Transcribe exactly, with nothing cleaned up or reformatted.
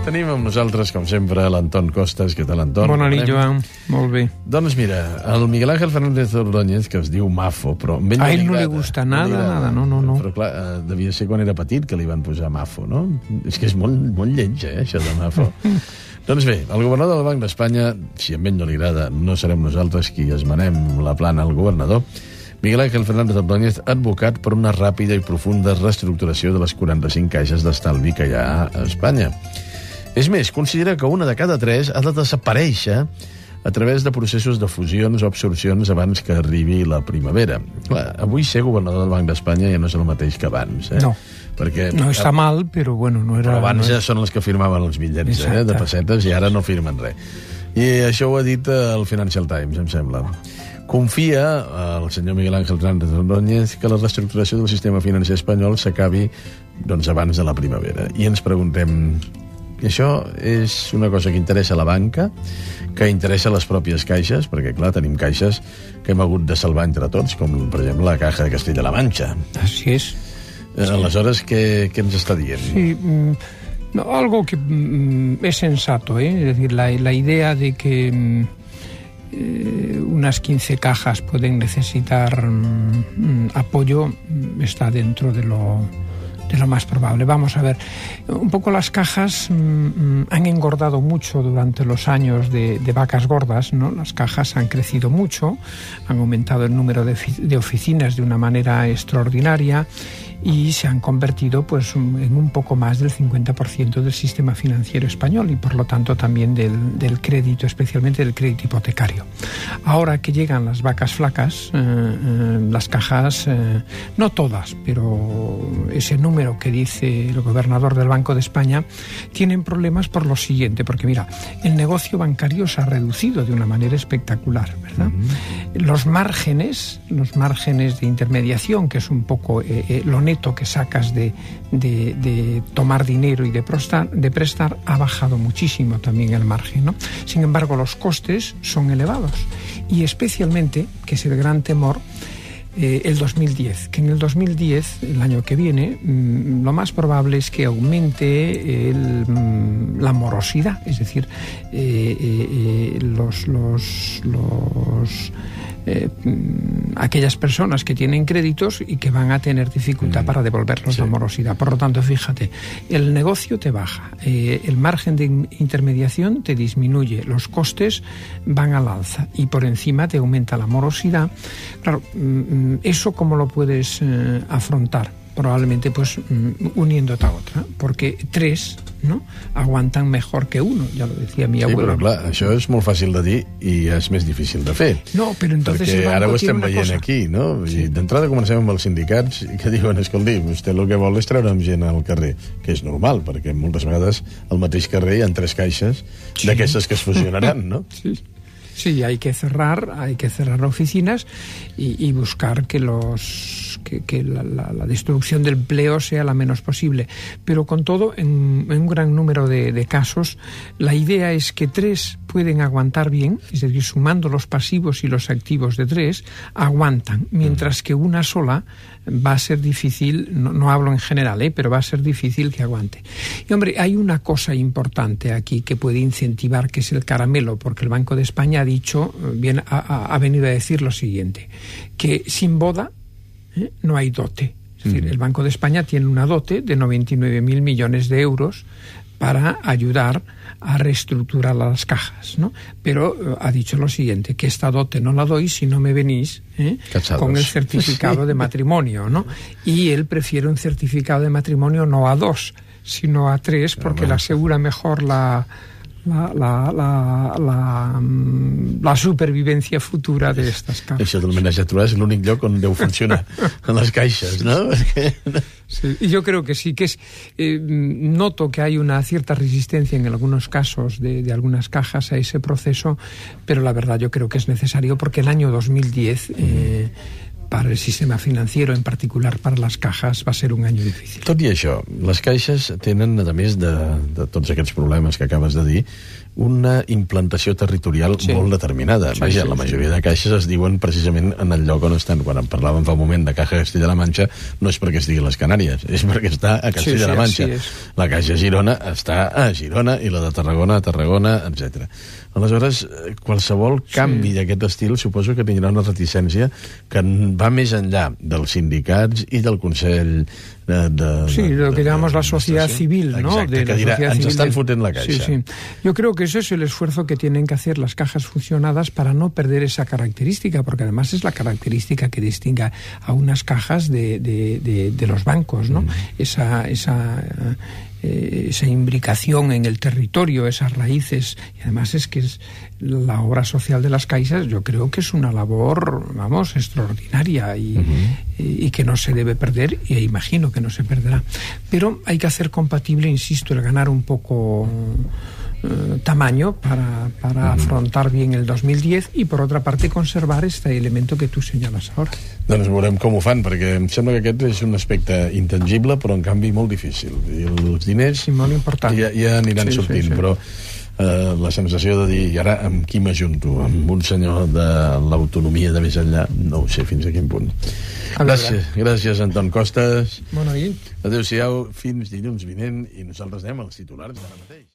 Tenim amb nosaltres, com sempre, l'Anton Costas. Què tal, Anton? Bona nit, Joan. Molt bé. Doncs mira, el Miguel Ángel Fernández Ordóñez, que es diu Mafo, però... A ell no li gusta nada, no nada, no, no, no. Però clar, devia ser quan era petit que li van posar Mafo, no? És que és molt, molt lleig, eh, això de Mafo. Doncs bé, el governador del Banc d'Espanya, si a ell no li agrada, no serem nosaltres qui esmenem la plana al governador. Miguel Ángel Fernández Ordóñez ha advocat per una ràpida i profunda reestructuració de les quaranta-cinc caixes d'estalvi que hi ha a Espanya. És més, considera que una de cada tres ha de desaparèixer a través de processos de fusions o absorcions abans que arribi la primavera. Clar, avui ser governador del Banc d'Espanya ja no és el mateix que abans. Eh? No. Perquè, no està mal, però bueno, no era... Però abans no ja són els que firmaven els bitllets eh, de pessetes i ara no firmen res. I això ho ha dit el Financial Times, em sembla. Confia el senyor Miguel Ángel Fernández Ordóñez que la reestructuració del sistema financer espanyol s'acabi doncs, abans de la primavera. I ens preguntem, això és una cosa que interessa a la banca, que interessa a les pròpies caixes, perquè, clar, tenim caixes que hem hagut de salvar entre tots, com, per exemple, la Caja de Castilla-La Mancha. Así es. Aleshores, què, què ens està dient? Sí, no, algo que mm, es sensato, ¿eh? Es decir, la, la idea de que mm, eh, unas quince cajas pueden necesitar mm, apoyo está dentro de lo, de lo más probable. Vamos a ver, un poco las cajas mmm, han engordado mucho durante los años de, de vacas gordas, ¿no? Las cajas han crecido mucho, han aumentado el número de, de oficinas de una manera extraordinaria y se han convertido pues en un poco más del cincuenta por ciento del sistema financiero español y por lo tanto también del, del crédito, especialmente del crédito hipotecario. Ahora que llegan las vacas flacas, eh, eh, las cajas, eh, no todas, pero ese número que dice el gobernador del Banco de España, tienen problemas por lo siguiente, porque mira, el negocio bancario se ha reducido de una manera espectacular, ¿verdad? Uh-huh. Los márgenes, los márgenes de intermediación, que es un poco eh, eh, lo neto que sacas de, de, de tomar dinero y de prestar, de prestar, ha bajado muchísimo también el margen, ¿no? Sin embargo, los costes son elevados y especialmente, que es el gran temor, eh, el dos mil diez, que en el dos mil diez, el año que viene, mmm, lo más probable es que aumente el, mmm, la morosidad, es decir, eh, eh, los... los, los Eh, aquellas personas que tienen créditos y que van a tener dificultad mm. para devolverlos sí. la morosidad. Por lo tanto, fíjate, el negocio te baja, eh, el margen de intermediación te disminuye, los costes van al alza y por encima te aumenta la morosidad. Claro, ¿eso cómo lo puedes eh, afrontar? Probablemente pues uniéndote a otra, porque tres, no, aguantan mejor que uno, ja lo decía mi abuelo. Sí, però clar, això és molt fàcil de dir i és més difícil de fer. No, però entonces perquè ara ho estem veient cosa. Aquí, no? Sí. I d'entrada comencem amb els sindicats que diuen, escolti, vostè el que vol és treure amb gent al carrer, que és normal, perquè moltes vegades al mateix carrer hi ha tres caixes sí. d'aquestes que es fusionaran, no? Sí. Sí, hay que cerrar, hay que cerrar oficinas y, y buscar que los que, que la, la, la destrucción del empleo sea la menos posible. Pero con todo, en, en un gran número de, de casos, la idea es que tres pueden aguantar bien, es decir, sumando los pasivos y los activos de tres, aguantan, mientras que una sola va a ser difícil, no, no hablo en general, ¿eh? pero va a ser difícil que aguante. Y hombre, hay una cosa importante aquí que puede incentivar, que es el caramelo, porque el Banco de España ha dicho, bien, ha, ha venido a decir lo siguiente, que sin boda ¿eh? no hay dote. Es decir, mm. el Banco de España tiene una dote de noventa y nueve mil millones de euros para ayudar a reestructurar las cajas, ¿no? Pero uh, ha dicho lo siguiente, que esta dote no la doy si no me venís ¿eh? con el certificado sí. de matrimonio, ¿no? Y él prefiere un certificado de matrimonio no a dos, sino a tres, porque bueno. le asegura mejor la... La, la, la, la, la supervivència futura d'aquestes caixes. Això del menatge a trobar és l'únic lloc on deu funcionar en les caixes, ¿no? Sí, y yo creo que sí, que es eh, noto que hay una cierta resistencia en algunos casos de, de algunas cajas a ese proceso, pero la verdad yo creo que es necesario porque el año dos mil diez... Eh, para el sistema financiero, en particular para las cajas, va a ser un año difícil. Tot i això, les caixes tenen, a més de, de tots aquests problemes que acabes de dir, una implantació territorial sí. molt determinada. Sí, Vaja, sí, la majoria sí. de caixes es diuen precisament en el lloc on estan. Quan en parlàvem fa un moment de Caja Castella-La Manxa, no és perquè estigui a les Canàries, és perquè està a Castella-La Manxa. Sí, sí, la Caixa Girona està a Girona i la de Tarragona a Tarragona, etcètera. Aleshores, qualsevol canvi sí. d'aquest estil suposo que tindrà una reticència que va més enllà dels sindicats i del Consell de... de sí, de, lo que llamamos la sociedad civil, ¿no? Exacte, de que dirà, ens estan fotent la caixa. Sí, sí. Yo creo que eso es el esfuerzo que tienen que hacer las cajas fusionadas para no perder esa característica, porque además es la característica que distingue a unas cajas de, de, de, de los bancos, ¿no? Mm. Esa... esa eh, esa imbricación en el territorio, esas raíces, y además es que es la obra social de las caixas, yo creo que es una labor, vamos, extraordinaria y, uh-huh. y, y que no se debe perder, y imagino que no se perderá. Pero hay que hacer compatible, insisto, el ganar un poco eh, tamaño para, para uh-huh. afrontar bien el dos mil diez y, por otra parte, conservar este elemento que tú señalas ahora. Doncs veurem com ho fan, perquè em sembla que aquest és un aspecte intangible, però en canvi molt difícil. I els diners sí, molt important. Ja, ja aniran sí, sortint, sí, sí. però eh, la sensació de dir, i ara amb qui m'ajunto? Amb un senyor de l'autonomia de més enllà? No ho sé fins a quin punt. A gràcies, gràcies, Anton Costas. Bona nit. Adéu-siau, fins dilluns vinent, i nosaltres anem als titulars d'ara mateix.